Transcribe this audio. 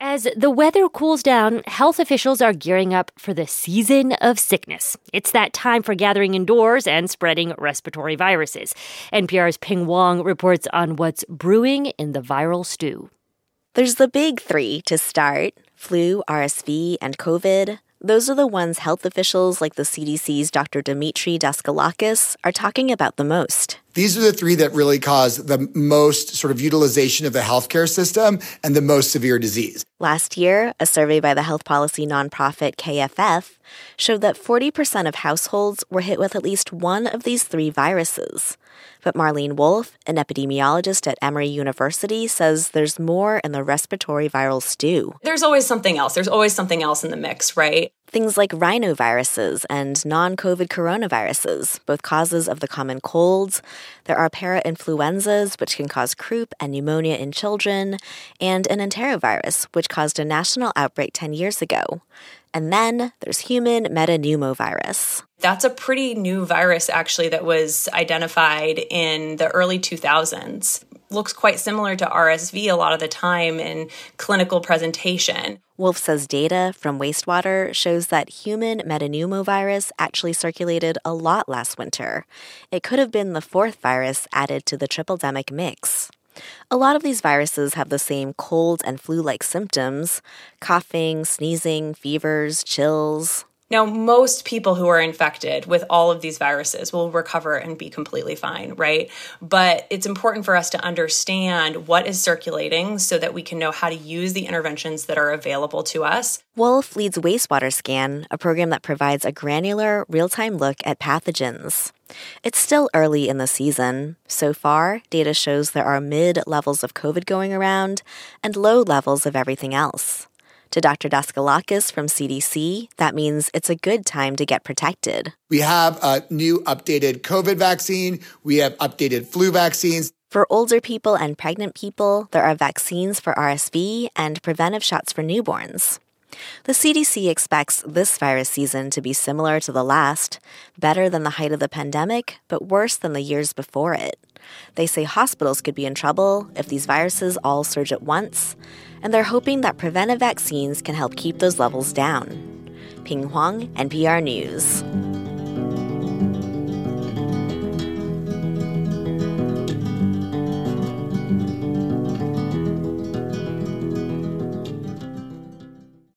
As the weather cools down, health officials are gearing up for the season of sickness. It's that time for gathering indoors and spreading respiratory viruses. NPR's Ping Wong reports on what's brewing in the viral stew. There's the big three to start: flu, RSV, and COVID. Those are the ones health officials like the CDC's Dr. Dimitri Daskalakis are talking about the most. These are the three that really cause the most sort of utilization of the healthcare system and the most severe disease. Last year, a survey by the health policy nonprofit KFF showed that 40% of households were hit with at least one of these three viruses. But Marlene Wolf, an epidemiologist at Emory University, says there's more in the respiratory viral stew. There's always something else. There's always something else in the mix, right? Things like rhinoviruses and non-COVID coronaviruses, both causes of the common colds. There are parainfluenzas, which can cause croup and pneumonia in children, and an enterovirus, which caused a national outbreak 10 years ago. And then there's human metapneumovirus. That's a pretty new virus, actually, that was identified in the early 2000s. Looks quite similar to RSV a lot of the time in clinical presentation. Wolf says data from wastewater shows that human metapneumovirus actually circulated a lot last winter. It could have been the fourth virus added to the triple-demic mix. A lot of these viruses have the same cold and flu-like symptoms: coughing, sneezing, fevers, chills. Now, most people who are infected with all of these viruses will recover and be completely fine, right? But it's important for us to understand what is circulating so that we can know how to use the interventions that are available to us. Wolf leads Wastewater Scan, a program that provides a granular, real-time look at pathogens. It's still early in the season. So far, data shows there are mid-levels of COVID going around and low levels of everything else. To Dr. Daskalakis from CDC, that means it's a good time to get protected. We have a new updated COVID vaccine. We have updated flu vaccines. For older people and pregnant people, there are vaccines for RSV and preventive shots for newborns. The CDC expects this virus season to be similar to the last, better than the height of the pandemic, but worse than the years before it. They say hospitals could be in trouble if these viruses all surge at once, and they're hoping that preventive vaccines can help keep those levels down. Ping Huang, NPR News.